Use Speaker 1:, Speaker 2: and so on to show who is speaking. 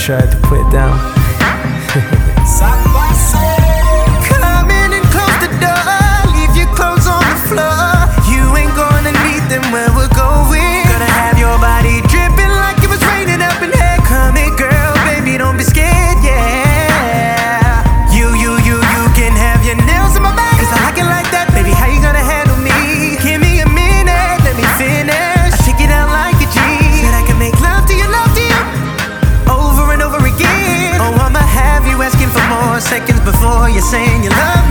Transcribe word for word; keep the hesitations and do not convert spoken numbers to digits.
Speaker 1: tried to put down.
Speaker 2: Come in and close the door, leave your clothes on the floor. You ain't gonna need them where we're going. Gonna have your body dripping like it was raining up in here. Come here, girl, baby, don't be scared, yeah. You, you, you, you can have your nails in my back, cause I like it like that, baby, how you gonna handle me? Give me a minute, let me finish. I take it out like a G, said I can make love to you, love to you, over and over again. Oh, I'ma have you asking for more seconds before you're saying you love